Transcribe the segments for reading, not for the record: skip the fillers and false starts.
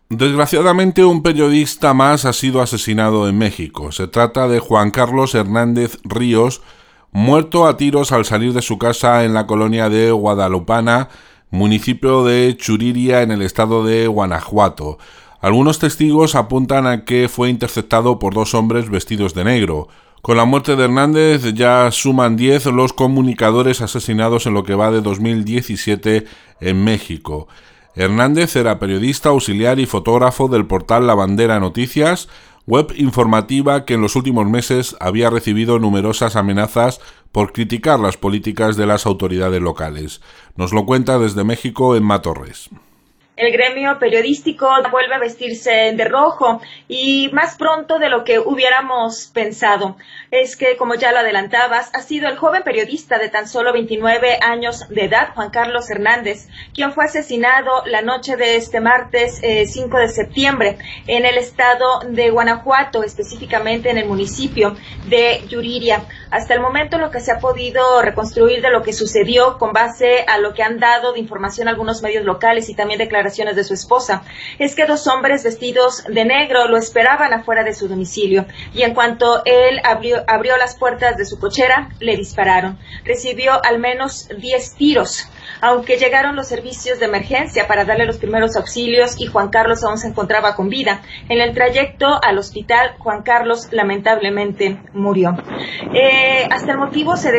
Desgraciadamente, un periodista más ha sido asesinado en México. Se trata de Juan Carlos Hernández Ríos, muerto a tiros al salir de su casa en la colonia de Guadalupana, municipio de Churiria, en el estado de Guanajuato. Algunos testigos apuntan a que fue interceptado por dos hombres vestidos de negro. Con la muerte de Hernández ya suman 10 los comunicadores asesinados en lo que va de 2017 en México. Hernández era periodista, auxiliar y fotógrafo del portal La Bandera Noticias, web informativa que en los últimos meses había recibido numerosas amenazas por criticar las políticas de las autoridades locales. Nos lo cuenta desde México Emma Torres. El gremio periodístico vuelve a vestirse de rojo y más pronto de lo que hubiéramos pensado. Es que, como ya lo adelantabas, ha sido el joven periodista de tan solo 29 años de edad, Juan Carlos Hernández, quien fue asesinado la noche de este martes 5 de septiembre en el estado de Guanajuato, específicamente en el municipio de Yuriria. Hasta el momento, lo que se ha podido reconstruir de lo que sucedió con base a lo que han dado de información algunos medios locales y también declaraciones de su esposa, es que dos hombres vestidos de negro lo esperaban afuera de su domicilio y en cuanto él abrió las puertas de su cochera, le dispararon. Recibió al menos 10 tiros. Aunque llegaron los servicios de emergencia para darle los primeros auxilios y Juan Carlos aún se encontraba con vida, en el trayecto al hospital, Juan Carlos lamentablemente murió. Hasta el momento se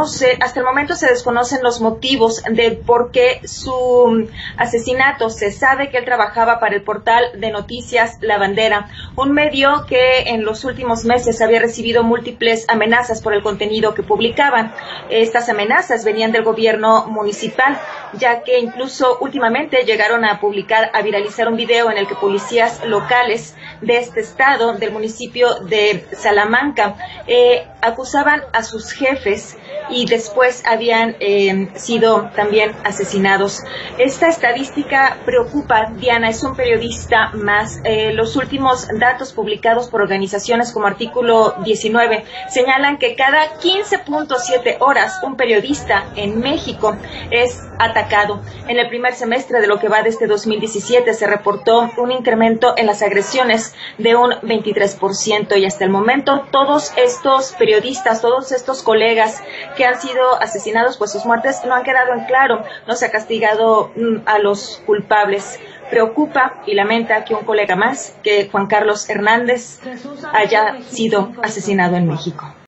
desconocen los motivos de por qué su asesinato. Se sabe que él trabajaba para el portal de noticias La Bandera, un medio que en los últimos meses había recibido múltiples amenazas por el contenido que publicaban. Estas amenazas venían del gobierno municipal, ya que incluso últimamente llegaron a viralizar un video en el que policías locales de este estado, del municipio de Salamanca, acusaban a sus jefes y después habían sido también asesinados. Esta estadística preocupa, Diana, es un periodista más. Los últimos datos publicados por organizaciones como Artículo 19 señalan que cada 15.7 horas un periodista en México es atacado. En el primer semestre de lo que va de este 2017 se reportó un incremento en las agresiones de un 23% y hasta el momento todos estos periodistas, todos estos colegas que han sido asesinados, pues sus muertes no han quedado en claro, no se ha castigado a los culpables. Preocupa y lamenta que un colega más, que Juan Carlos Hernández, haya sido asesinado en México.